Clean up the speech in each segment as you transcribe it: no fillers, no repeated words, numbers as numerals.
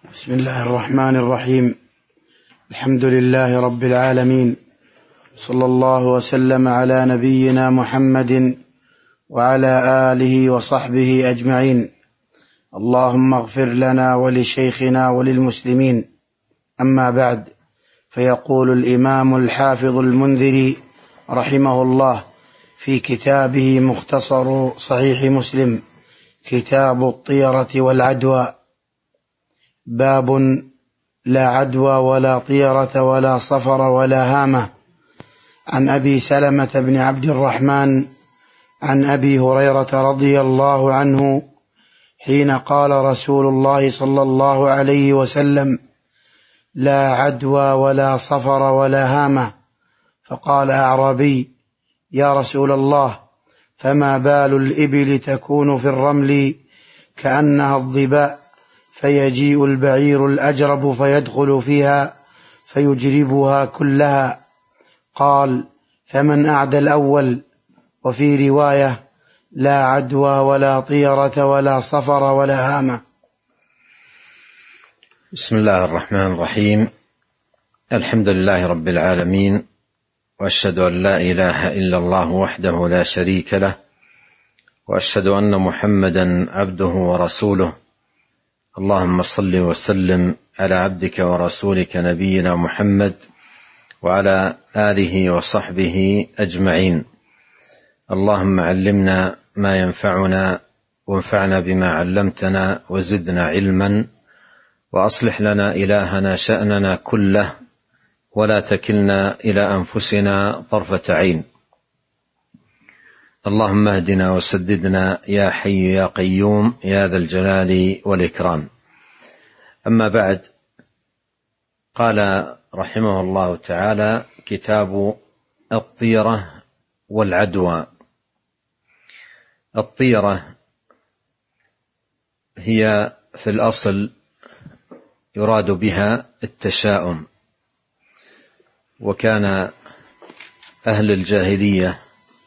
بسم الله الرحمن الرحيم. الحمد لله رب العالمين، صلى الله وسلم على نبينا محمد وعلى آله وصحبه أجمعين. اللهم اغفر لنا ولشيخنا وللمسلمين. أما بعد، فيقول الإمام الحافظ المنذري رحمه الله في كتابه مختصر صحيح مسلم، كتاب الطيرة والعدوى: باب لا عدوى ولا طيرة ولا صفر ولا هامة. عن أبي سلمة بن عبد الرحمن عن أبي هريرة رضي الله عنه حين قال رسول الله صلى الله عليه وسلم: لا عدوى ولا صفر ولا هامة. فقال أعرابي: يا رسول الله، فما بال الإبل تكون في الرمل كأنها الظباء، فيجيء البعير الأجرب فيدخل فيها فيجربها كلها؟ قال: فمن أعدى الأول؟ وفي رواية: لا عدوى ولا طيرة ولا صفر ولا هامة. بسم الله الرحمن الرحيم. الحمد لله رب العالمين، وأشهد أن لا إله إلا الله وحده لا شريك له، وأشهد أن محمدا عبده ورسوله. اللهم صل وسلم على عبدك ورسولك نبينا محمد وعلى آله وصحبه أجمعين. اللهم علمنا ما ينفعنا، وانفعنا بما علمتنا، وزدنا علما، وأصلح لنا إلهنا شأننا كله، ولا تكلنا إلى أنفسنا طرفة عين. اللهم اهدنا وسددنا يا حي يا قيوم يا ذا الجلال والإكرام. أما بعد، قال رحمه الله تعالى: كتاب الطيرة والعدوى. الطيرة هي في الأصل يراد بها التشاؤم، وكان أهل الجاهلية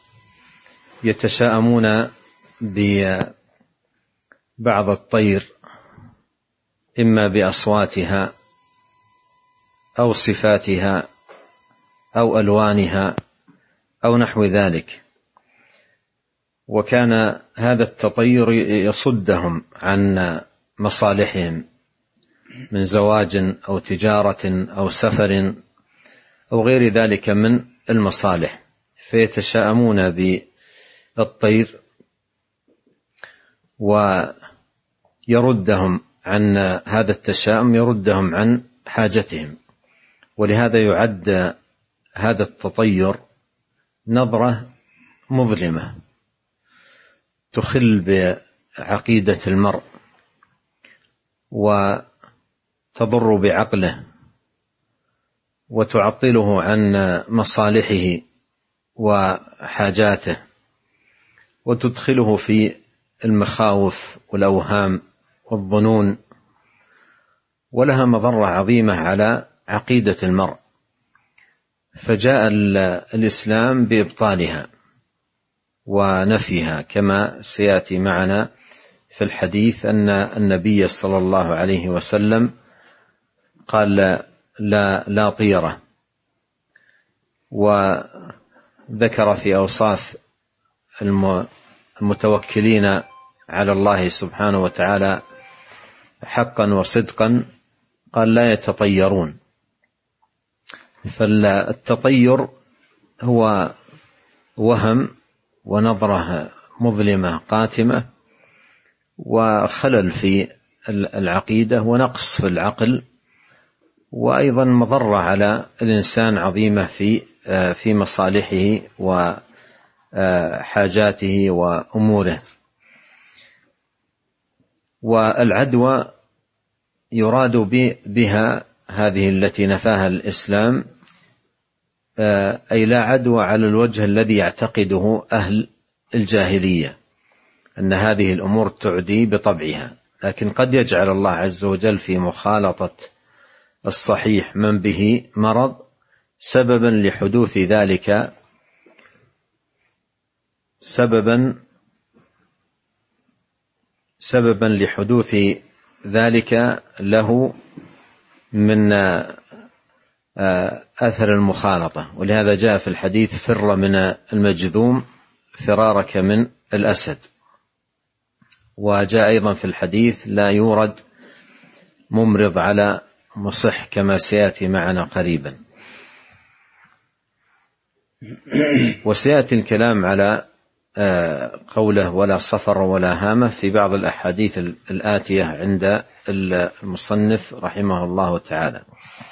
يتشاءمون ببعض الطير، إما بأصواتها أو صفاتها أو ألوانها أو نحو ذلك، وكان هذا التطير يصدهم عن مصالحهم من زواج أو تجارة أو سفر أو غير ذلك من المصالح، فيتشاءمون بالطير ويردهم عن هذا التشاؤم، يردهم عن حاجتهم. ولهذا يعد هذا التطير نظرة مظلمة تخل بعقيدة المرء وتضر بعقله وتعطله عن مصالحه وحاجاته، وتدخله في المخاوف والأوهام والظنون، ولها مضرة عظيمة على عقيدة المرء. فجاء الإسلام بإبطالها ونفيها، كما سيأتي معنا في الحديث أن النبي صلى الله عليه وسلم قال: لا طيرة، وذكر في أوصاف المتوكلين على الله سبحانه وتعالى حقا وصدقا، قال: لا يتطيرون. فالتطير هو وهم ونظرة مظلمة قاتمة، وخلل في العقيدة، ونقص في العقل، وأيضا مضرة على الإنسان عظيمة في مصالحه وحاجاته وأموره. والعدوى يراد بها هذه التي نفاها الإسلام، أي لا عدوى على الوجه الذي يعتقده أهل الجاهلية، أن هذه الأمور تعدي بطبعها، لكن قد يجعل الله عز وجل في مخالطة الصحيح من به مرض سببا لحدوث ذلك، سببا لحدوث ذلك له من أثر المخالطة، ولهذا جاء في الحديث: فر من المجذوم فرارك من الأسد. وجاء أيضا في الحديث: لا يورد ممرض على مصح، كما سيأتي معنا قريبا. وسيأتي الكلام على قوله: ولا صفر ولا هامة في بعض الأحاديث الآتية عند المصنف رحمه الله تعالى.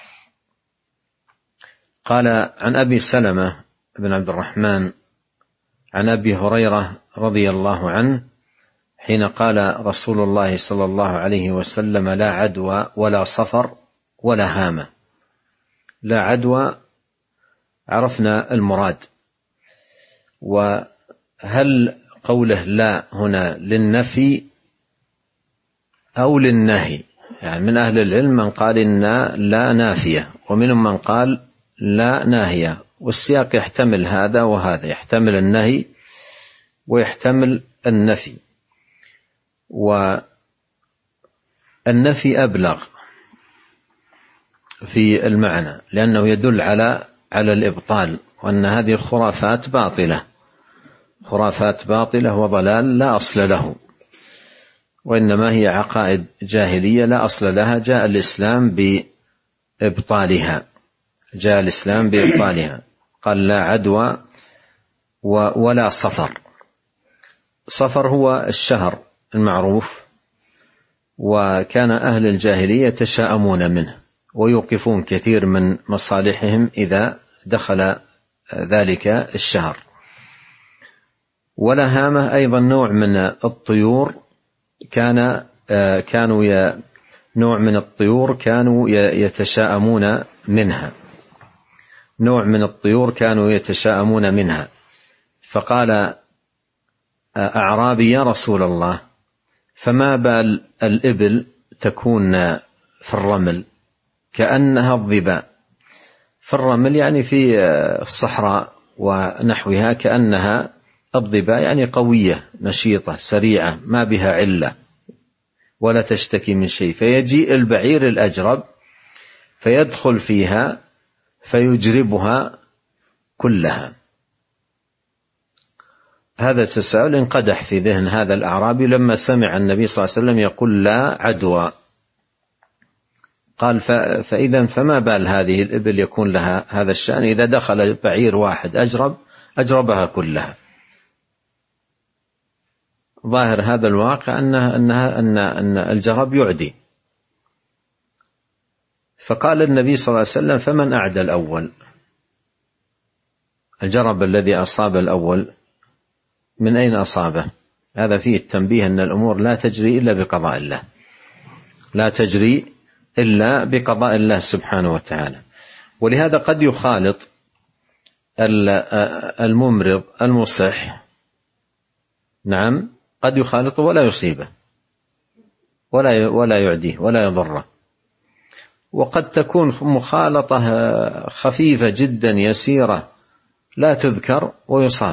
قال: عن أبي سلمة بن عبد الرحمن عن أبي هريرة رضي الله عنه حين قال رسول الله صلى الله عليه وسلم: لا عدوى ولا صفر ولا هامة. لا عدوى عرفنا المراد، وهل قوله لا هنا للنفي أو للنهي؟ يعني من أهل العلم من قال إن لا نافية، ومنهم من قال لا ناهية، والسياق يحتمل هذا وهذا، يحتمل النهي ويحتمل النفي. والنفي أبلغ في المعنى، لأنه يدل على الإبطال، وأن هذه الخرافات باطلة، خرافات باطلة وضلال لا أصل له، وإنما هي عقائد جاهلية لا أصل لها. جاء الإسلام بإبطالها، جاء الإسلام بإبطالها. قال: لا عدوى ولا صفر. صفر هو الشهر المعروف، وكان أهل الجاهلية يتشاءمون منه ويوقفون كثير من مصالحهم إذا دخل ذلك الشهر. ولا هامة أيضا نوع من الطيور، نوع من الطيور كانوا يتشاءمون منها، نوع من الطيور كانوا يتشاءمون منها. فقال أعرابي: يا رسول الله، فما بال الإبل تكون في الرمل كأنها الظباء؟ في الرمل يعني في الصحراء ونحوها، كأنها الظباء، يعني قوية نشيطة سريعة ما بها علة ولا تشتكي من شيء. فيجيء البعير الأجرب فيدخل فيها فيجربها كلها. هذا التساؤل انقدح في ذهن هذا الأعرابي لما سمع النبي صلى الله عليه وسلم يقول: لا عدوى. قال: فإذا فما بال هذه الإبل يكون لها هذا الشأن؟ إذا دخل بعير واحد أجربها كلها. ظاهر هذا الواقع أن الجرب يعدي. فقال النبي صلى الله عليه وسلم: فمن أعدى الأول؟ الجرب الذي أصاب الأول من أين أصابه؟ هذا فيه التنبيه أن الأمور لا تجري إلا بقضاء الله، لا تجري إلا بقضاء الله سبحانه وتعالى. ولهذا قد يخالط الممرض المصح، نعم قد يخالطه ولا يصيبه ولا يعديه ولا يضره، وقد تكون مخالطة خفيفة جدا يسيرة لا تذكر ويصاب،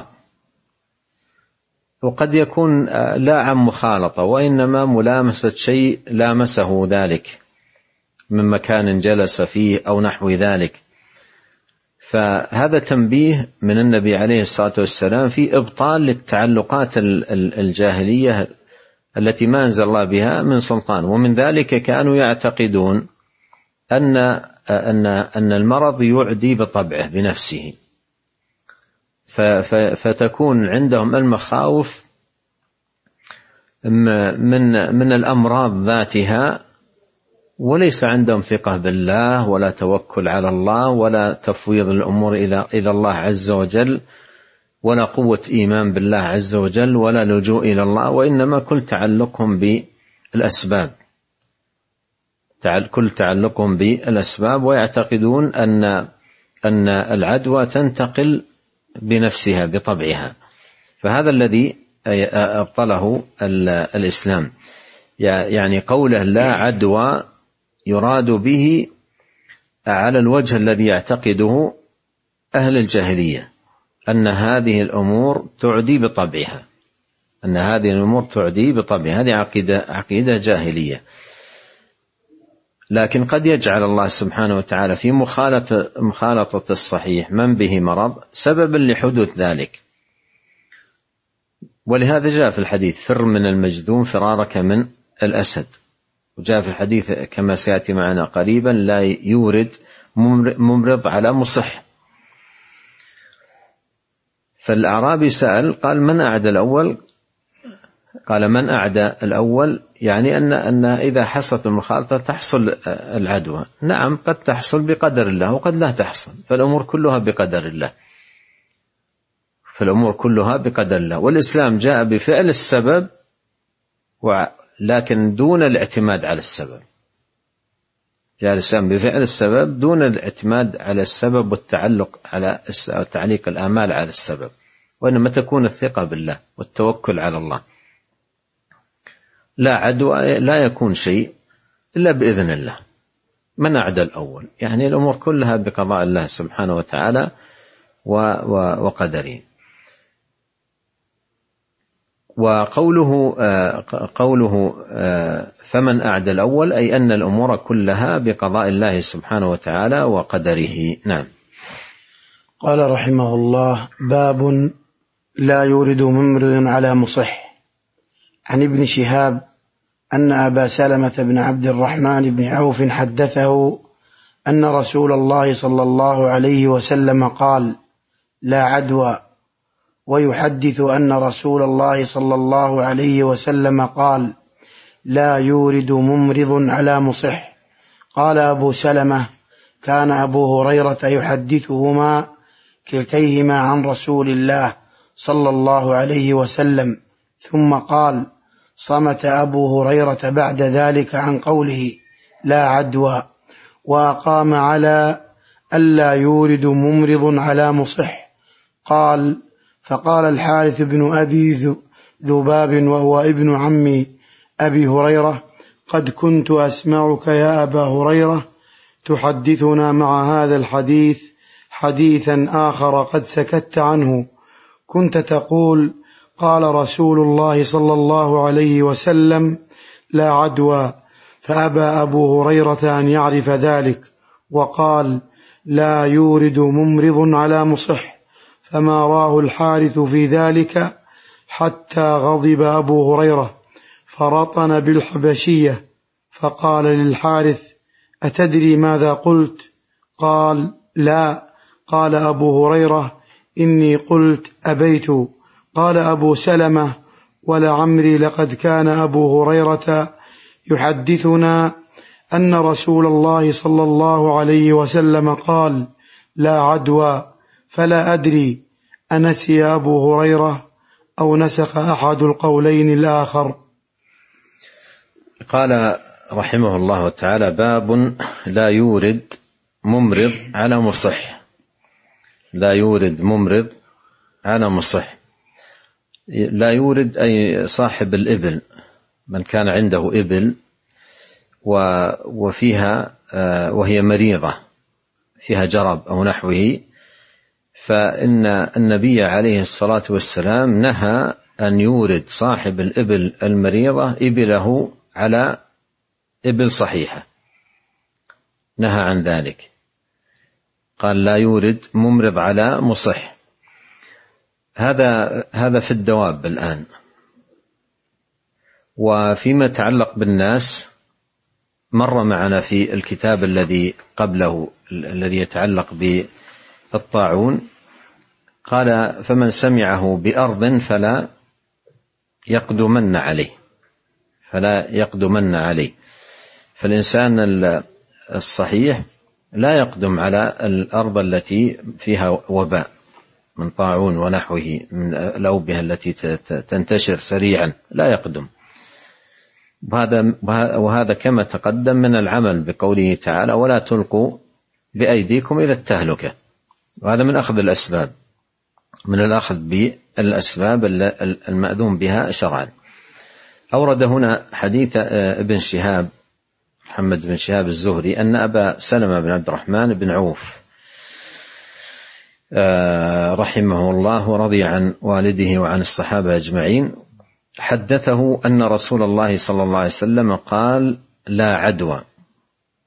وقد يكون لا عن مخالطة وإنما ملامسة شيء لامسه ذلك من مكان جلس فيه أو نحو ذلك. فهذا تنبيه من النبي عليه الصلاة والسلام في إبطال للتعلقات الجاهلية التي ما أنزل الله بها من سلطان. ومن ذلك كانوا يعتقدون أن المرض يعدي بطبعه بنفسه، فتكون عندهم المخاوف من الأمراض ذاتها، وليس عندهم ثقة بالله ولا توكل على الله ولا تفويض الأمور إلى الله عز وجل، ولا قوة إيمان بالله عز وجل ولا لجوء إلى الله، وإنما كل تعلقهم بالأسباب، كل تعلقهم بالأسباب، ويعتقدون أن العدوى تنتقل بنفسها بطبعها. فهذا الذي أبطله الإسلام. يعني قوله لا عدوى يراد به على الوجه الذي يعتقده أهل الجاهلية، أن هذه الأمور تعدي بطبعها، أن هذه الأمور تعدي بطبعها. هذه عقيدة جاهلية. لكن قد يجعل الله سبحانه وتعالى في مخالطة الصحيح من به مرض سببا لحدوث ذلك. ولهذا جاء في الحديث: فر من المجذوم فرارك من الأسد. وجاء في الحديث كما سيأتي معنا قريبا: لا يورد ممرض على مصح. فالأعرابي سأل قال: من أعدى الأول؟ قال: من أعدى الأول يعني أن إذا حصلت المخالطة تحصل العدوى. نعم، قد تحصل بقدر الله وقد لا تحصل، فالأمور كلها بقدر الله، فالأمور كلها بقدر الله. والإسلام جاء بفعل السبب لكن دون الاعتماد على السبب. جاء الإسلام بفعل السبب دون الاعتماد على السبب والتعلق على تعليق الآمال على السبب، وإنما تكون الثقة بالله والتوكل على الله. لا عدوى، لا يكون شيء إلا بإذن الله. من أعدى الأول يعني الأمور كلها بقضاء الله سبحانه وتعالى وقدره. وقوله فمن أعدى الأول أي أن الأمور كلها بقضاء الله سبحانه وتعالى وقدره. نعم. قال رحمه الله: باب لا يورد ممرض على مصح. عن ابن شهاب أن أبا سلمة بن عبد الرحمن بن عوف حدثه أن رسول الله صلى الله عليه وسلم قال: لا عدوى. ويحدث أن رسول الله صلى الله عليه وسلم قال: لا يورد ممرض على مصح. قال أبو سلمة: كان أبو هريرة يحدثهما كلتيهما عن رسول الله صلى الله عليه وسلم. ثم قال: صمت أبو هريرة بعد ذلك عن قوله لا عدوى، وأقام على ألا يورد ممرض على مصح. قال: فقال الحارث بن أبي ذباب وهو ابن عم أبي هريرة: قد كنت أسمعك يا أبا هريرة تحدثنا مع هذا الحديث حديثا آخر قد سكت عنه، كنت تقول: قال رسول الله صلى الله عليه وسلم: لا عدوى. فأبى أبو هريرة أن يعرف ذلك، وقال: لا يورد ممرض على مصح. فما راه الحارث في ذلك حتى غضب أبو هريرة فرطن بالحبشية، فقال للحارث: أتدري ماذا قلت؟ قال: لا. قال أبو هريرة: إني قلت أبيت. قال أبو سلمة: ولعمري لقد كان أبو هريرة يحدثنا أن رسول الله صلى الله عليه وسلم قال: لا عدوى. فلا أدري أنسي أبو هريرة أو نسخ أحد القولين الآخر. قال رحمه الله تعالى: باب لا يورد ممرض على مصح. لا يورد ممرض على مصح. لا يورد أي صاحب الإبل، من كان عنده إبل وفيها وهي مريضة فيها جرب أو نحوه، فإن النبي عليه الصلاة والسلام نهى أن يورد صاحب الإبل المريضة إبله على إبل صحيحة، نهى عن ذلك. قال: لا يورد ممرض على مصح. هذا في الدواب الآن. وفيما يتعلق بالناس مر معنا في الكتاب الذي قبله الذي يتعلق بالطاعون، قال: فمن سمعه بأرض فلا يقدمن عليه، فلا يقدمن عليه. فالإنسان الصحيح لا يقدم على الأرض التي فيها وباء من طاعون ونحوه من الأوبئة التي تنتشر سريعا، لا يقدم. وهذا كما تقدم من العمل بقوله تعالى: ولا تلقوا بأيديكم إلى التهلكة. وهذا من أخذ الأسباب، من الأخذ بالأسباب المأذون بها شرعا. أورد هنا حديث ابن شهاب محمد بن شهاب الزهري أن أبا سلمة بن عبد الرحمن بن عوف رحمه الله ورضي عن والده وعن الصحابة أجمعين حدثه أن رسول الله صلى الله عليه وسلم قال: لا عدوى.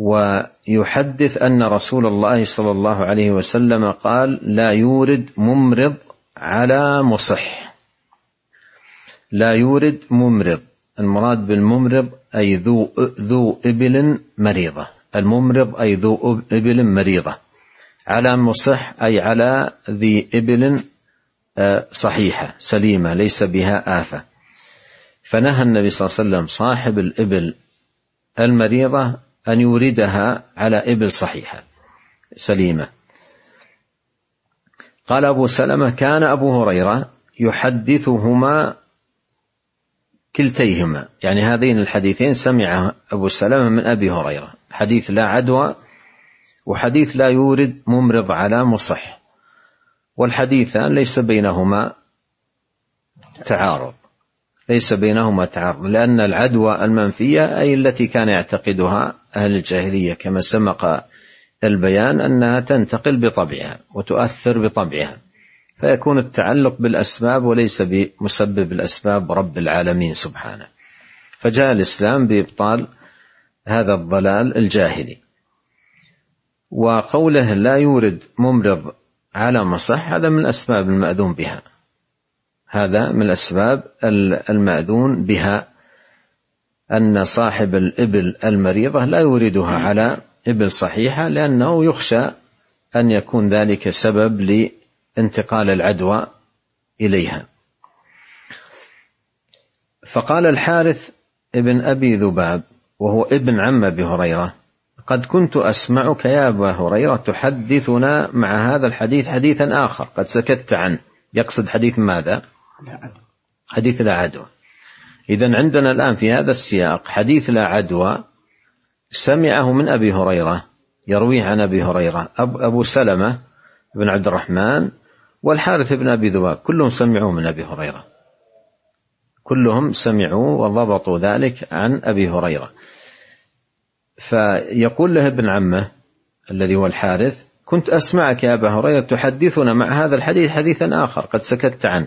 ويحدث أن رسول الله صلى الله عليه وسلم قال: لا يورد ممرض على مصح. لا يورد ممرض، المراد بالممرض أي ذو إبل مريضة، الممرض أي ذو إبل مريضة، على مصح أي على ذي إبل صحيحة سليمة ليس بها آفة. فنهى النبي صلى الله عليه وسلم صاحب الإبل المريضة أن يوردها على إبل صحيحة سليمة. قال أبو سلمة: كان أبو هريرة يحدثهما كلتيهما، يعني هذين الحديثين سمع أبو سلمة من أبي هريرة، حديث لا عدوى وحديث لا يورد ممرض على مصح، والحديثان ليس بينهما تعارض، ليس بينهما تعارض، لأن العدوى المنفية أي التي كان يعتقدها أهل الجاهلية كما سبق البيان أنها تنتقل بطبعها وتؤثر بطبعها، فيكون التعلق بالأسباب وليس بمسبب الأسباب رب العالمين سبحانه. فجاء الإسلام بإبطال هذا الضلال الجاهلي. وقوله لا يورد ممرض على مصح هذا من الأسباب المأذون بها، هذا من الأسباب المأذون بها، أن صاحب الإبل المريضة لا يوردها على إبل صحيحة، لأنه يخشى أن يكون ذلك سبب لانتقال العدوى إليها. فقال الحارث ابن أبي ذباب وهو ابن عم أبي هريرة: قد كنت أسمعك يا أبا هريرة تحدثنا مع هذا الحديث حديثا آخر قد سكت عنه. يقصد حديث ماذا؟ حديث لا عدوى. إذن عندنا الآن في هذا السياق حديث لا عدوى سمعه من أبي هريرة، يرويه عن أبي هريرة أبو سلمة بن عبد الرحمن والحارث بن أبي ذباب، كلهم سمعوا من أبي هريرة، كلهم سمعوا وضبطوا ذلك عن أبي هريرة. فيقول له ابن عمه الذي هو الحارث: كنت أسمعك يا أبا هريرة تحدثنا مع هذا الحديث حديثا آخر قد سكت عنه.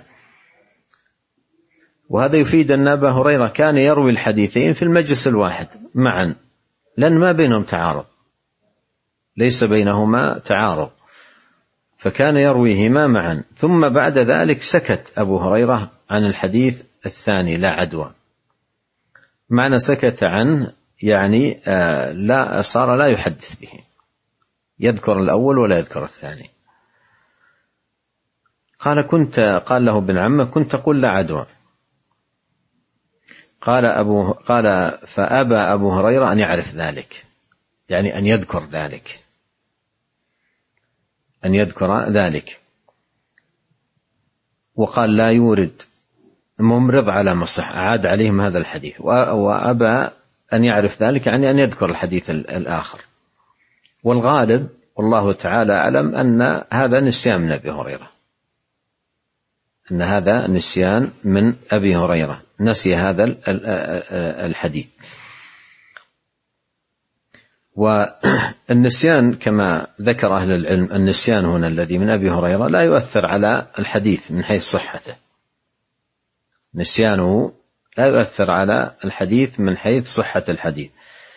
وهذا يفيد أن أبا هريرة كان يروي الحديثين في المجلس الواحد معا، لأن ما بينهم تعارض، ليس بينهما تعارض، فكان يرويهما معا. ثم بعد ذلك سكت أبو هريرة عن الحديث الثاني لا عدوى. معنى سكت عنه يعني لا صار لا يحدث به، يذكر الأول ولا يذكر الثاني. قال له ابن عمه: كنت تقول لا عدوى. قال فأبى أبو هريرة أن يعرف ذلك، يعني أن يذكر ذلك، أن يذكر ذلك. وقال: لا يورد ممرض على مصح، أعاد عليهم هذا الحديث. وأبى أن يعرف ذلك، يعني أن يذكر الحديث الآخر. والغالب والله تعالى أعلم أن هذا نسيان من أبي هريرة، أن هذا نسيان من أبي هريرة، نسي هذا الحديث. والنسيان كما ذكر أهل العلم، النسيان هنا الذي من أبي هريرة لا يؤثر على الحديث من حيث صحته، نسيانه لا يؤثر على الحديث من حيث صحة الحديث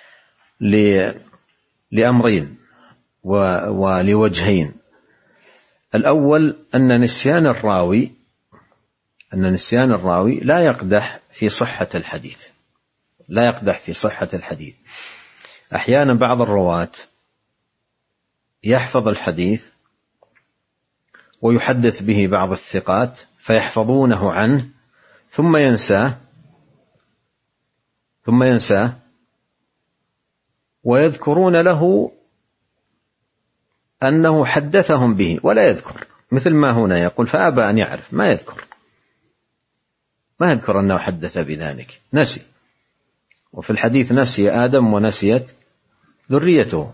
لأمرين ولوجهين. الأول أن نسيان الراوي لا يقدح في صحة الحديث، لا يقدح في صحة الحديث. أحيانا بعض الرواة يحفظ الحديث ويحدث به بعض الثقات فيحفظونه عنه ثم ينساه ويذكرون له أنه حدثهم به ولا يذكر، مثل ما هنا يقول فأبى أن يعرف، ما يذكر أنه حدث بذلك، نسي. وفي الحديث نسي آدم ونسيت ذريته.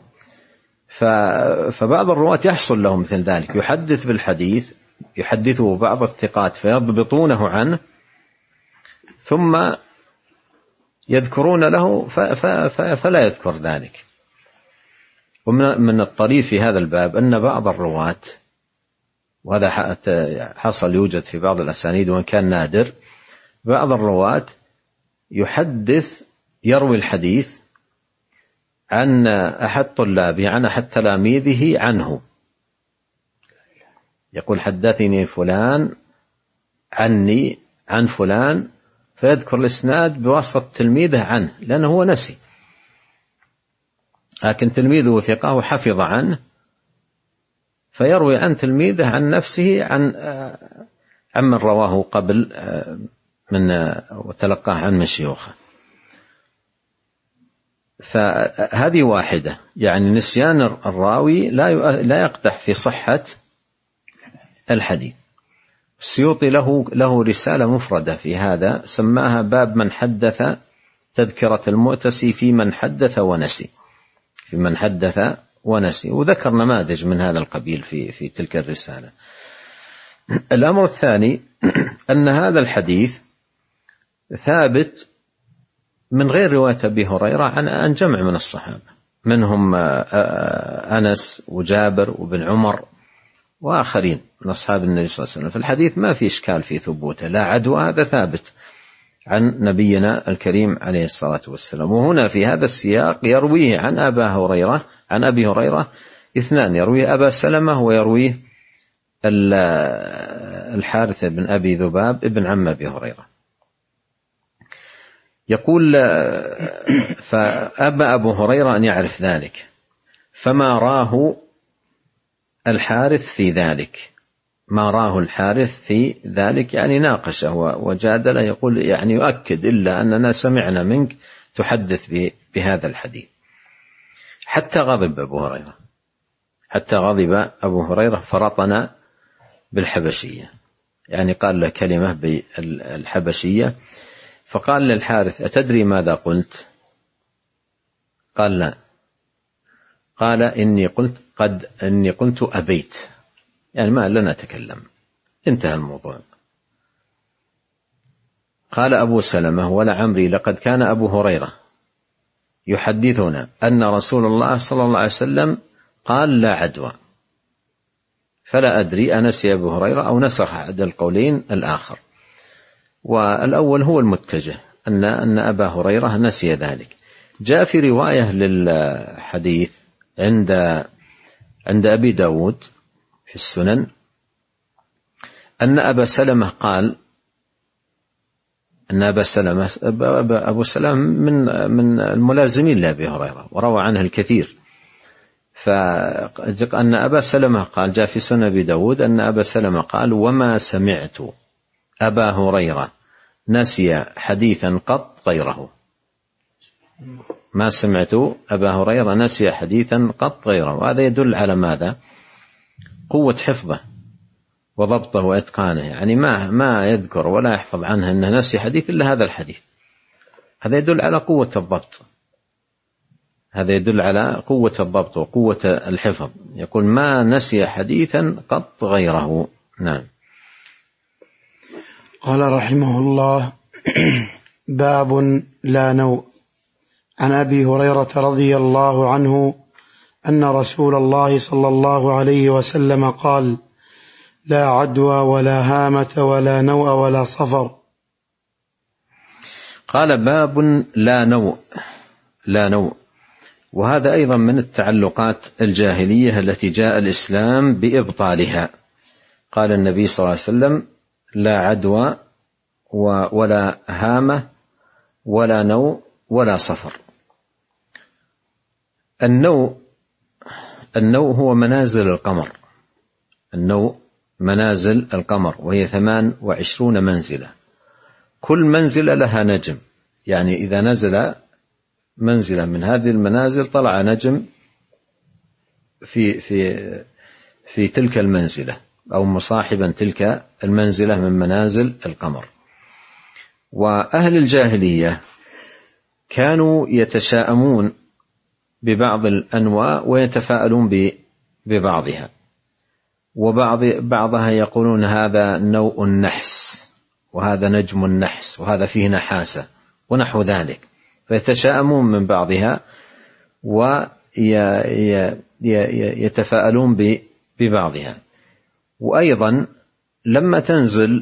فبعض الرواة يحصل له مثل ذلك، يحدث بالحديث، يحدثه بعض الثقات فيضبطونه عنه ثم يذكرون له فلا يذكر ذلك. ومن الطريف في هذا الباب أن بعض الرواة، وهذا حصل يوجد في بعض الأسانيد وإن كان نادر، بعض الرواة يروي الحديث عن أحد طلابه عن أحد تلاميذه عنه، يقول حدثني فلان عني عن فلان، فيذكر الإسناد بواسطة تلميذه عنه، لأنه هو نسي، لكن تلميذه ثقة وحفظ عنه، فيروي عن تلميذه عن نفسه عن من رواه قبل وتلقاه عن من شيوخه. فهذه واحدة، يعني نسيان الراوي لا يقدح في صحة الحديث. السيوطي له رسالة مفردة في هذا، سماها باب من حدث، تذكرة المؤتسي في من حدث ونسي، في من حدث ونسي، وذكر نماذج من هذا القبيل في تلك الرسالة. الأمر الثاني أن هذا الحديث ثابت من غير رواية أبي هريرة عن جمع من الصحابة، منهم أنس وجابر وابن عمر وآخرين من أصحاب النبي صلى الله عليه وسلم. في الحديث ما في إشكال في ثبوته، لا عدوى، هذا ثابت عن نبينا الكريم عليه الصلاة والسلام. وهنا في هذا السياق يرويه عن أبي هريرة اثنان، يرويه أبا سلمة ويرويه الحارث بن أبي ذباب ابن عم أبي هريرة. يقول فأبى أبو هريرة أن يعرف ذلك، فما راه الحارث في ذلك، ما راه الحارث في ذلك، يعني ناقشه وجادله، يقول يعني يؤكد إلا أننا سمعنا منك تحدث بهذا الحديث، حتى غضب أبو هريرة فرطنا بالحبشية، يعني قال له كلمة بالحبشية، فقال للحارث أتدري ماذا قلت؟ قال لا، قال إني قلت أبيت، يعني ما لن أتكلم، انتهى الموضوع. قال أبو سلمة ولا عمري لقد كان أبو هريرة يحدثنا أن رسول الله صلى الله عليه وسلم قال لا عدوى، فلا أدري أنسي أبو هريرة أو نسخ أحد القولين الآخر، والأول هو المتجه أن أبا هريرة نسي ذلك. جاء في رواية للحديث عند أبي داود في السنن أن أبا سلمة قال أبو سلمة من الملازمين لأبي هريرة وروى عنه الكثير، فأن أبا سلمة قال، جاء في سنن أبي داود أن أبا سلمة قال وما سمعت أبا هريرة نسي حديثا قط غيره، ما سمعت أبا هريرة نسي حديثا قط غيره. وهذا يدل على ماذا؟ قوة حفظه وضبطه وإتقانه، يعني ما يذكر ولا يحفظ عنه أنه نسي حديث إلا هذا الحديث، هذا يدل على قوة الضبط، هذا يدل على قوة الضبط وقوة الحفظ، يقول ما نسي حديثا قط غيره. نعم. قال رحمه الله باب لا نوء. عن أبي هريرة رضي الله عنه أن رسول الله صلى الله عليه وسلم قال لا عدوى ولا هامة ولا نوء ولا صفر. قال باب لا نوء، وهذا أيضا من التعلقات الجاهلية التي جاء الإسلام بإبطالها. قال النبي صلى الله عليه وسلم لا عدوى ولا هامة ولا نوء ولا صفر. النوء هو منازل القمر، النوء منازل القمر، وهي 28 منزلة، كل منزلة لها نجم، يعني إذا نزل منزلة من هذه المنازل طلع نجم في تلك المنزلة أو مصاحبا تلك المنزلة من منازل القمر. وأهل الجاهلية كانوا يتشاءمون ببعض الأنواع ويتفاءلون ببعضها، وبعضها يقولون هذا نوء النحس وهذا نجم النحس وهذا فيه نحاسة ونحو ذلك، فيتشاءمون من بعضها ويتفاءلون ببعضها. وأيضا لما تنزل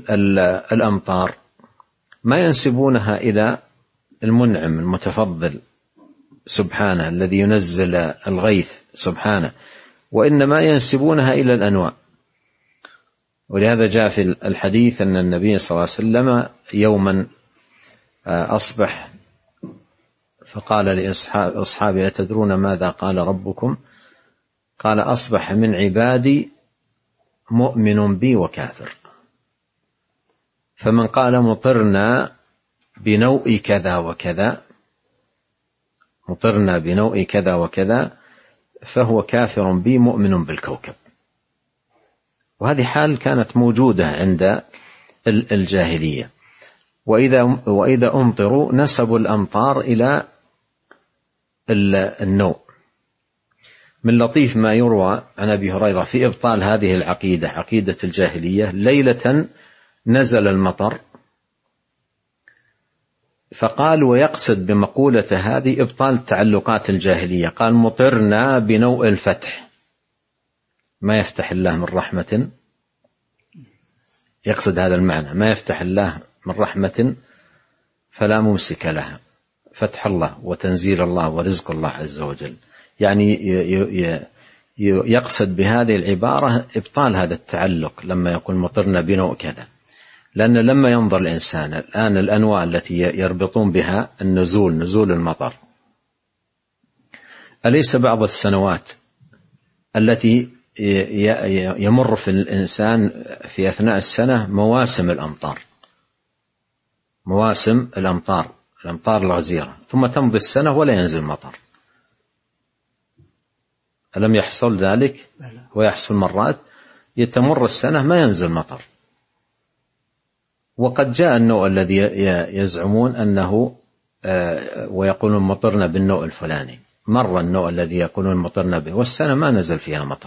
الأمطار ما ينسبونها إلى المنعم المتفضل سبحانه الذي ينزل الغيث سبحانه، وإنما ينسبونها إلى الأنواع. ولهذا جاء في الحديث أن النبي صلى الله عليه وسلم يوما أصبح فقال لأصحابه: أتدرون ماذا قال ربكم؟ قال: أصبح من عبادي مؤمن بي وكافر، فمن قال مطرنا بنوء كذا وكذا، مطرنا بنوء كذا وكذا، فهو كافر بي مؤمن بالكوكب. وهذه حال كانت موجودة عند الجاهلية. وإذا أمطروا نسبوا الأمطار إلى النوء. من لطيف ما يروى عن أبي هريرة في إبطال هذه العقيدة، عقيدة الجاهلية: ليلة نزل المطر، فقال ويقصد بمقولة هذه إبطال تعلقات الجاهلية، قال: مطرنا بنوء الفتح، ما يفتح الله من رحمة، يقصد هذا المعنى: ما يفتح الله من رحمة فلا ممسك لها، فتح الله وتنزيل الله ورزق الله عز وجل. يعني يقصد بهذه العبارة إبطال هذا التعلق لما يقول مطرنا بنوء كذا، لأن لما ينظر الإنسان الآن الأنواع التي يربطون بها النزول، نزول المطر، أليس بعض السنوات التي يمر في الإنسان في أثناء السنة مواسم الأمطار، مواسم الأمطار الغزيرة، ثم تمضي السنة ولا ينزل مطر؟ ألم يحصل ذلك؟ ويحصل مرات يتمر السنة ما ينزل مطر. وقد جاء النوع الذي يزعمون أنه ويقولون مطرنا بالنوع الفلاني، مر النوع الذي يقولون مطرنا به والسنة ما نزل فيها مطر.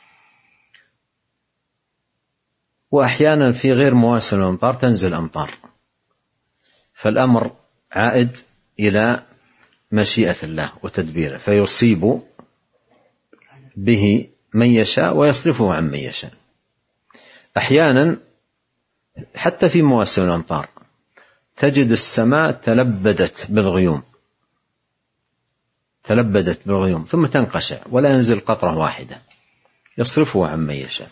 وأحيانا في غير مواسم الأمطار تنزل أمطار. فالأمر عائد إلى مشيئة الله وتدبيره، فيصيب به من يشاء ويصرفه عن من يشاء. أحيانا حتى في مواسم الأمطار تجد السماء تلبدت بالغيوم ثم تنقشع ولا ينزل قطرة واحدة، يصرفه عن من يشاء.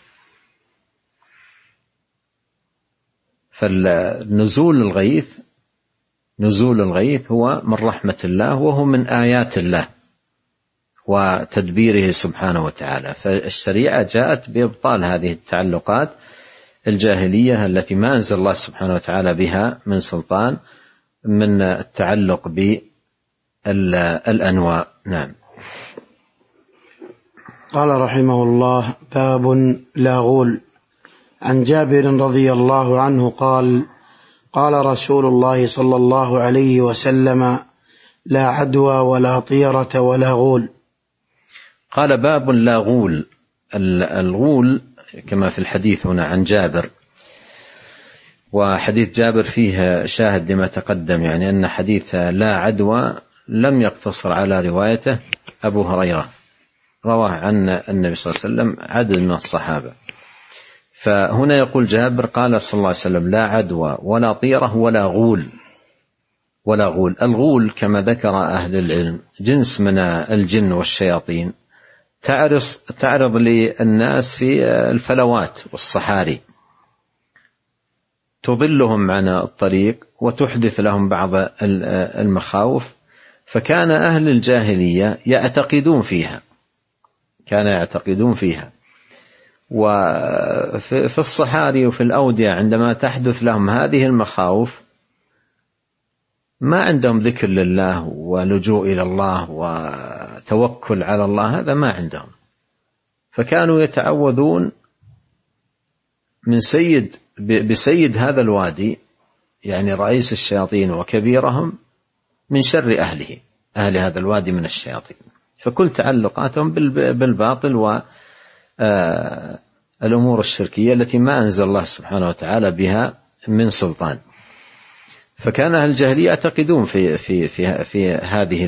فالنزول الغيث هو من رحمة الله، وهو من آيات الله وتدبيره سبحانه وتعالى. فالشريعة جاءت بإبطال هذه التعلقات الجاهلية التي ما أنزل الله سبحانه وتعالى بها من سلطان، من التعلق بالأنواع. نعم. قال رحمه الله: باب لا غول. عن جابر رضي الله عنه قال: قال رسول الله صلى الله عليه وسلم: لا عدوى ولا طيرة ولا غول. قال: باب لا غول. الغول كما في الحديث هنا عن جابر، وحديث جابر فيه شاهد لما تقدم، يعني أن حديث لا عدوى لم يقتصر على روايته أبو هريرة، رواه عن النبي صلى الله عليه وسلم عدد من الصحابة. فهنا يقول جابر: قال صلى الله عليه وسلم: لا عدوى ولا طيرة ولا غول. الغول كما ذكر أهل العلم جنس من الجن والشياطين تعرض للناس في الفلوات والصحاري، تضلهم عن الطريق وتحدث لهم بعض المخاوف. فكان أهل الجاهلية يعتقدون فيها، وفي الصحاري وفي الأودية عندما تحدث لهم هذه المخاوف ما عندهم ذكر لله ولجوء إلى الله وتوكل على الله، هذا ما عندهم. فكانوا يتعوذون من بسيد هذا الوادي، يعني رئيس الشياطين وكبيرهم، من شر أهل هذا الوادي من الشياطين. فكل تعلقاتهم بالباطل والأمور الشركية التي ما أنزل الله سبحانه وتعالى بها من سلطان. فكان أهل الجاهلية يعتقدون في هذه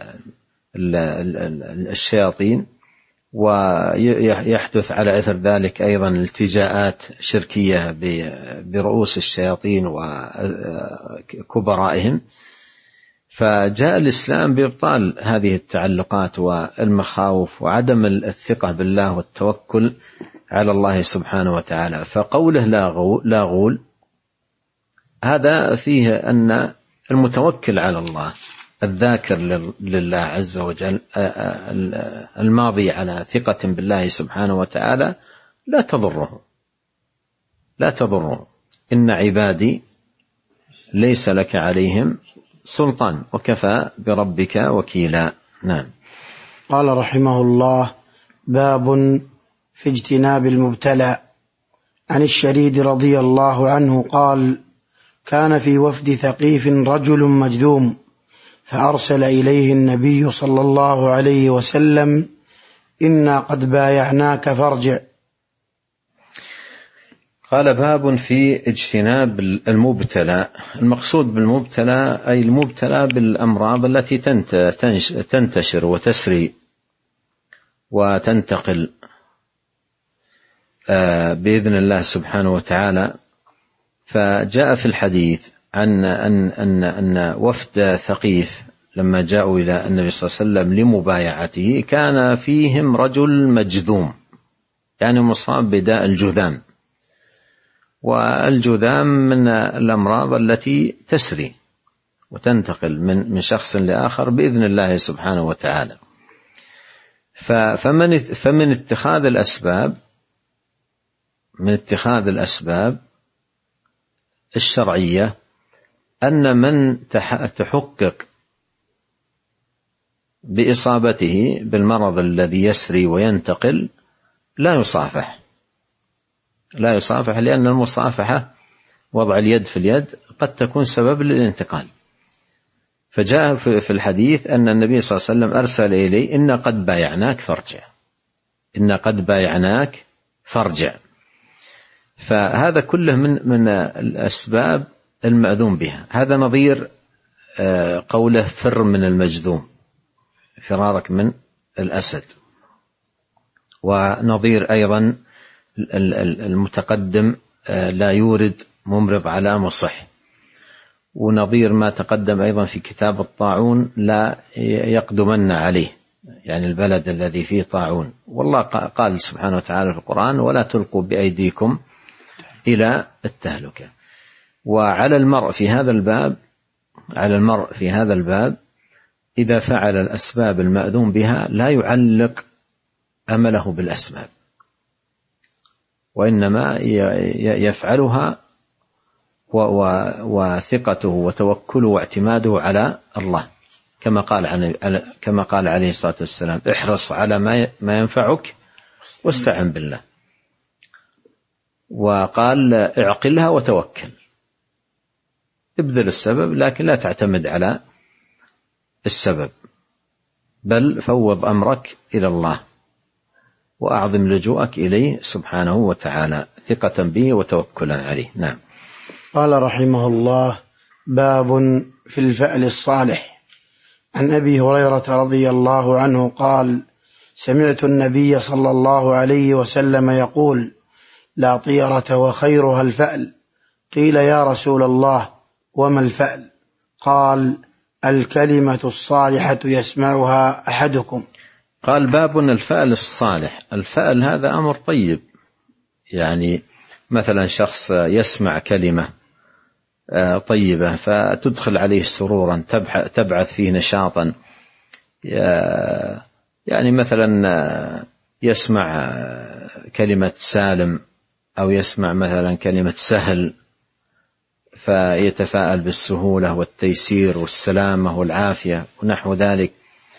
الشياطين، ويحدث على أثر ذلك أيضا التجاءات شركية برؤوس الشياطين وكبرائهم. فجاء الإسلام بإبطال هذه التعلقات والمخاوف وعدم الثقة بالله والتوكل على الله سبحانه وتعالى. فقوله لا غول هذا فيه أن المتوكل على الله الذاكر لله عز وجل الماضي على ثقة بالله سبحانه وتعالى لا تضره. إن عبادي ليس لك عليهم سلطان وكفى بربك وكيلا. نعم. قال رحمه الله: باب في اجتناب المبتلى. عن الشريد رضي الله عنه قال: كان في وفد ثقيف رجل مجذوم، فأرسل إليه النبي صلى الله عليه وسلم: إنا قد بايعناك فارجع. قال: باب في اجتناب المبتلى. المقصود بالمبتلى أي المبتلى بالأمراض التي تنتشر وتسري وتنتقل بإذن الله سبحانه وتعالى. فجاء في الحديث عن أن وفد ثقيف لما جاءوا إلى النبي صلى الله عليه وسلم لمبايعته كان فيهم رجل مجذوم، يعني مصاب بداء الجذام، والجذام من الأمراض التي تسري وتنتقل من شخص لآخر بإذن الله سبحانه وتعالى. فمن اتخاذ الأسباب الشرعية أن من تحقق بإصابته بالمرض الذي يسري وينتقل لا يصافح، لأن المصافحة وضع اليد في اليد قد تكون سبب للانتقال. فجاء في الحديث أن النبي صلى الله عليه وسلم أرسل إليه: إنا قد بايعناك فارجع. فهذا كله من الأسباب المأذون بها. هذا نظير قوله: فر من المجذوم، فرارك من الأسد. ونظير أيضا المتقدم: لا يورد ممرض على مصح. ونظير ما تقدم أيضا في كتاب الطاعون: لا يقدمن عليه، يعني البلد الذي فيه طاعون. والله قال سبحانه وتعالى في القرآن: ولا تلقوا بأيديكم إلى التهلكة. وعلى المرء في هذا الباب إذا فعل الأسباب المأذون بها لا يعلق أمله بالأسباب، وإنما يفعلها وثقته وتوكله واعتماده على الله، كما قال عليه الصلاة والسلام: احرص على ما ينفعك واستعن بالله. وقال: اعقلها وتوكل، ابذل السبب لكن لا تعتمد على السبب، بل فوض أمرك إلى الله وأعظم لجوءك إليه سبحانه وتعالى ثقة به وتوكلا عليه. نعم. قال رحمه الله: باب في الفأل الصالح. عن أبي هريرة رضي الله عنه قال: سمعت النبي صلى الله عليه وسلم يقول: لا طيرة وخيرها الفأل. قيل: يا رسول الله وما الفأل؟ قال: الكلمة الصالحة يسمعها أحدكم. قال: باب الفأل الصالح. الفأل هذا أمر طيب، يعني مثلا شخص يسمع كلمة طيبة فتدخل عليه سرورا، تبعث فيه نشاطا، يعني مثلا يسمع كلمة سالم أو يسمع مثلا كلمة سهل فيتفاءل بالسهولة والتيسير والسلامة والعافية ونحو ذلك.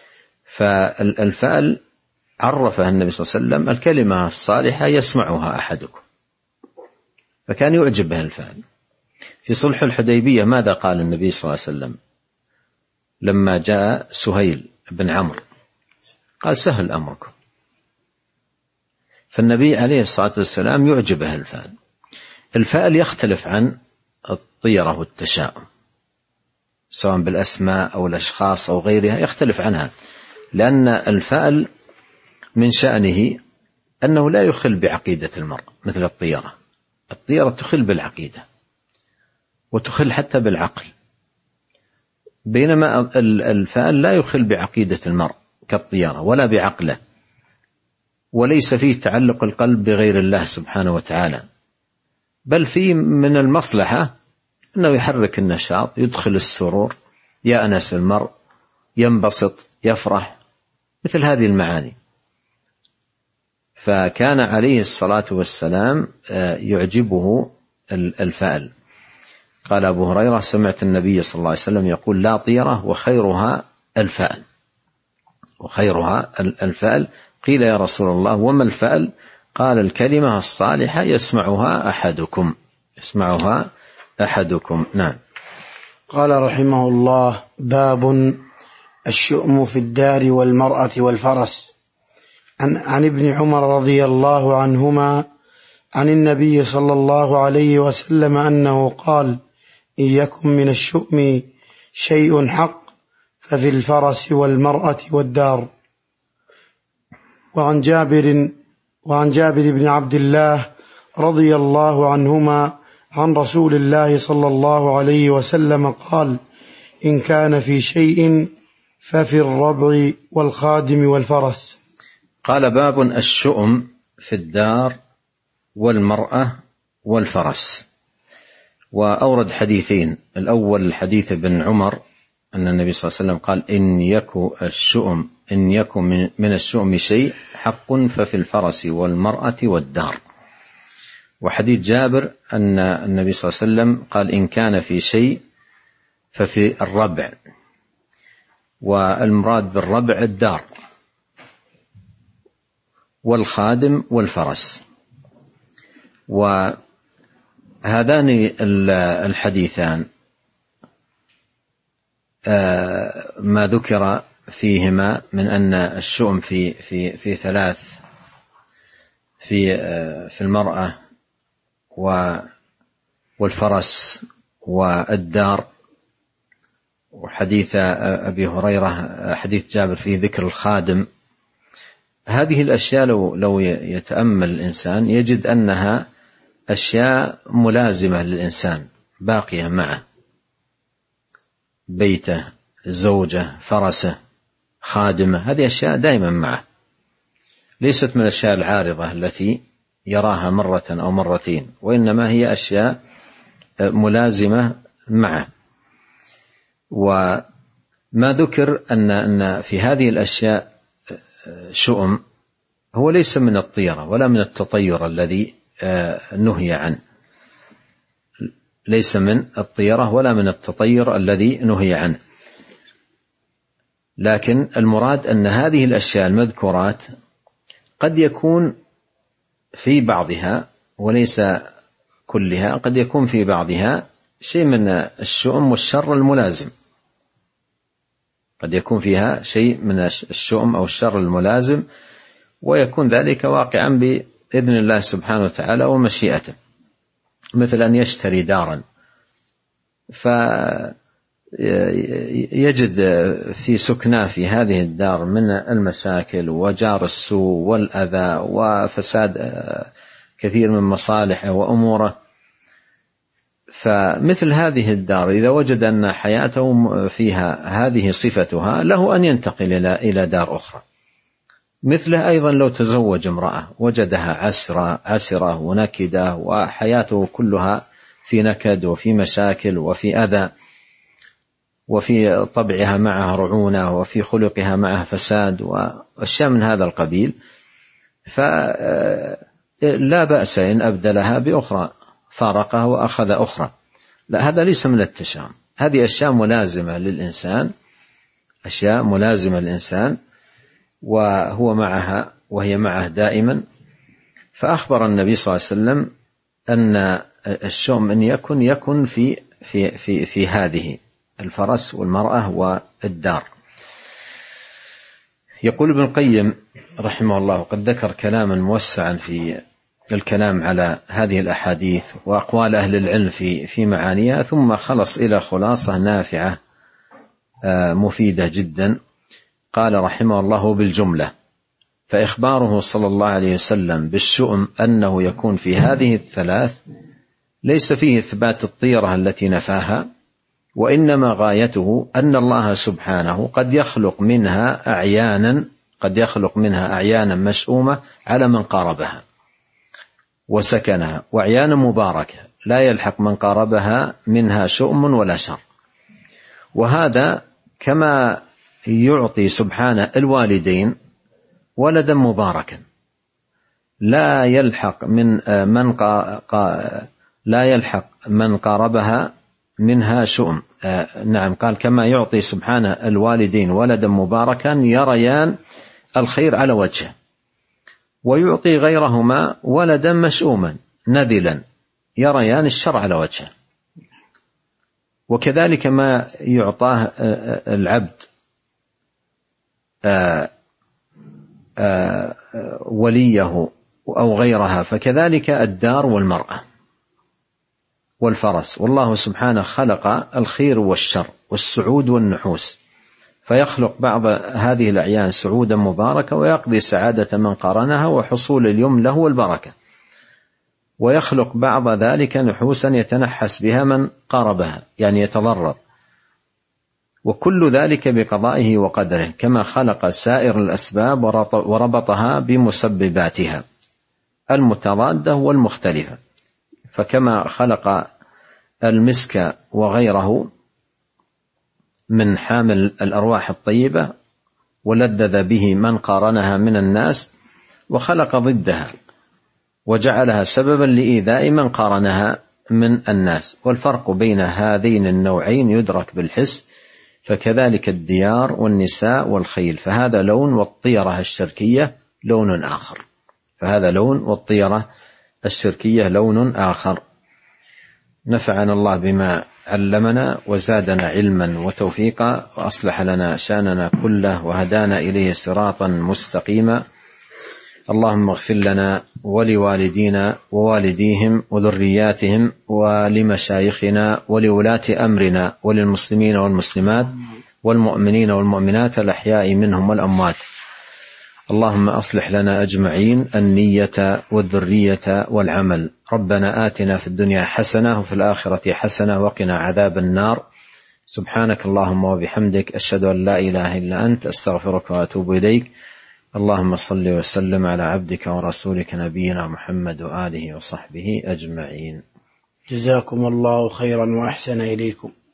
فالفأل عرفها النبي صلى الله عليه وسلم: الكلمة الصالحة يسمعها أحدكم. فكان يعجب به الفأل. في صلح الحديبية ماذا قال النبي صلى الله عليه وسلم لما جاء سهيل بن عمرو؟ قال: سهل أمركم. فالنبي عليه الصلاة والسلام يعجب به الفأل. الفأل يختلف عن الطيرة والتشاؤم، سواء بالأسماء أو الأشخاص أو غيرها، يختلف عنها، لأن الفأل من شأنه أنه لا يخل بعقيدة المرء مثل الطيرة تخل بالعقيدة وتخل حتى بالعقل، بينما الفأل لا يخل بعقيدة المرء كالطيرة ولا بعقله، وليس فيه تعلق القلب بغير الله سبحانه وتعالى، بل فيه من المصلحة أنه يحرك النشاط، يدخل السرور، يأنس المرء، ينبسط، يفرح، مثل هذه المعاني. فكان عليه الصلاة والسلام يعجبه الفأل. قال أبو هريرة: سمعت النبي صلى الله عليه وسلم يقول: لا طيرة وخيرها الفأل، وخيرها الفأل. قيل: يا رسول الله وما الفأل؟ قال: الكلمة الصالحة يسمعها أحدكم. نعم. قال رحمه الله: باب الشؤم في الدار والمرأة والفرس. عن ابن عمر رضي الله عنهما عن النبي صلى الله عليه وسلم أنه قال: إن يكن من الشؤم شيء حق ففي الفرس والمرأة والدار. وعن جابر بن عبد الله رضي الله عنهما عن رسول الله صلى الله عليه وسلم قال: إن كان في شيء ففي الربع والخادم والفرس. قال: باب الشؤم في الدار والمرأة والفرس. وأورد حديثين: الأول الحديث ابن عمر أن النبي صلى الله عليه وسلم قال: إن يكن من الشؤم شيء حق ففي الفرس والمرأة والدار. وحديث جابر أن النبي صلى الله عليه وسلم قال: إن كان في شيء ففي الربع، والمراد بالربع الدار والخادم والفرس. وهذان الحديثان ما ذكر فيهما من أن الشؤم في ثلاث، في المرأة والفرس والدار. وحديث أبي هريرة حديث جابر فيه ذكر الخادم. هذه الأشياء لو يتأمل الإنسان يجد أنها أشياء ملازمة للإنسان، باقية معه: بيته، زوجه، فرسه، خادمه، هذه أشياء دائما معه، ليست من الأشياء العارضة التي يراها مرة أو مرتين، وإنما هي أشياء ملازمة معه. وما ذكر أن في هذه الأشياء شؤم هو ليس من الطيرة ولا من التطير الذي نهي عنه، ليس من الطيرة ولا من التطير الذي نهي عنه، لكن المراد أن هذه الأشياء المذكورات قد يكون في بعضها وليس كلها، قد يكون في بعضها شيء من الشؤم والشر الملازم، قد يكون فيها شيء من الشؤم أو الشر الملازم، ويكون ذلك واقعا بإذن الله سبحانه وتعالى ومشيئته، مثل أن يشتري دارا فيجد في سكناه في هذه الدار من المشاكل وجار السوء والأذى وفساد كثير من مصالحه وأموره. فمثل هذه الدار إذا وجد أن حياته فيها هذه صفتها له أن ينتقل إلى دار أخرى. مثله أيضا لو تزوج امرأة وجدها عسرة ونكدة وحياته كلها في نكد وفي مشاكل وفي أذى، وفي طبعها معه رعونة وفي خلقها معه فساد وأشياء من هذا القبيل، فلا بأس إن أبدلها بأخرى، فارقها وأخذ أخرى. لا، هذا ليس من التشاؤم، هذه أشياء ملازمة للإنسان، أشياء ملازمة للإنسان وهو معها وهي معه دائما. فأخبر النبي صلى الله عليه وسلم أن الشؤم إن يكن في هذه الفرس والمرأة والدار. يقول ابن القيم رحمه الله: قد ذكر كلاما موسعا في الكلام على هذه الأحاديث وأقوال أهل العلم في معانيها، ثم خلص إلى خلاصة نافعة مفيدة جدا. قال رحمه الله: بالجملة فإخباره صلى الله عليه وسلم بالشؤم أنه يكون في هذه الثلاث ليس فيه إثبات الطيرة التي نفاها، وإنما غايته أن الله سبحانه قد يخلق منها أعيانا مسؤومة على من قاربها وسكنها، وأعيانا مباركة لا يلحق من قاربها منها شؤم ولا شر. وهذا كما يعطي سبحانه الوالدين ولدا مباركا لا يلحق من قاربها منها شؤم. نعم، قال كما يعطي سبحانه الوالدين ولدا مباركا يريان الخير على وجهه، ويعطي غيرهما ولدا مسؤوما نذلا يريان الشر على وجهه. وكذلك ما يعطاه العبد وليه أو غيرها، فكذلك الدار والمرأة والفرس. والله سبحانه خلق الخير والشر والسعود والنحوس، فيخلق بعض هذه الأعيان سعودا مباركة ويقضي سعادة من قارنها وحصول اليمن له والبركة، ويخلق بعض ذلك نحوسا يتنحس بها من قاربها يعني يتضرر، وكل ذلك بقضائه وقدره، كما خلق سائر الأسباب وربطها بمسبباتها المتضادة والمختلفة. فكما خلق المسك وغيره من حامل الأرواح الطيبة ولذذ به من قارنها من الناس، وخلق ضدها وجعلها سببا لإيذاء من قارنها من الناس. والفرق بين هذين النوعين يدرك بالحس، فكذلك الديار والنساء والخيل، فهذا لون، والطيرة الشركية لون آخر، فهذا لون والطيرة الشركية لون آخر. نفعنا الله بما علمنا وزادنا علما وتوفيقا، وأصلح لنا شأننا كله وهدانا إليه صراطا مستقيما. اللهم اغفر لنا ولوالدينا ووالديهم وذرياتهم ولمشايخنا ولولاة أمرنا وللمسلمين والمسلمات والمؤمنين والمؤمنات الأحياء منهم والأموات. اللهم أصلح لنا أجمعين النية والذرية والعمل. ربنا آتنا في الدنيا حسنة وفي الآخرة حسنة وقنا عذاب النار. سبحانك اللهم وبحمدك، أشهد أن لا إله إلا أنت، أستغفرك وأتوب إليك. اللهم صل وسلم على عبدك ورسولك نبينا محمد وآله وصحبه أجمعين. جزاكم الله خيرا وأحسن إليكم.